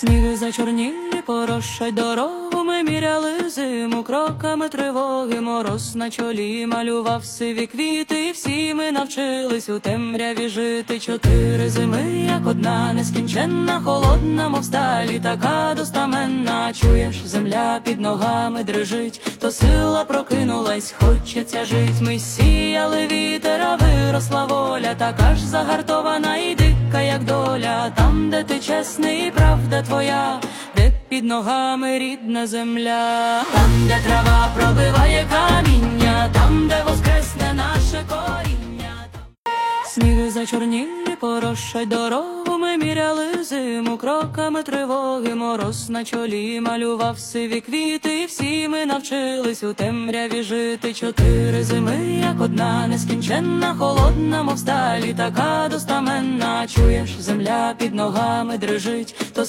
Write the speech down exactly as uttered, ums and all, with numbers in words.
Сніги зачорніли, порошай дорогу, ми міряли зиму кроками тривоги. Мороз на чолі малював сиві квіти, і всі ми навчились у темряві жити. Чотири зими, як одна, нескінченна, холодна, мов сталі, така достаменна. Чуєш, земля під ногами дрижить, то сила прокинулась, хочеться жить. Ми сіяли вітер, а виросла воля, така ж загартована і дика, як доля. Там, де ти чесний, і правда твоя, де під ногами рідна земля. Там, де трава пробиває каміння, там, де воскресне наше коріння. Сніги зачорніли, порошай дорогу, ми міряли зиму кроками тривоги. Мороз на чолі малював сиві квіти, і всі ми навчились у темряві жити. Чотири зими, як одна, нескінченна, холодна, мов сталі, така достаменна. Чуєш, земля під ногами дрижить, то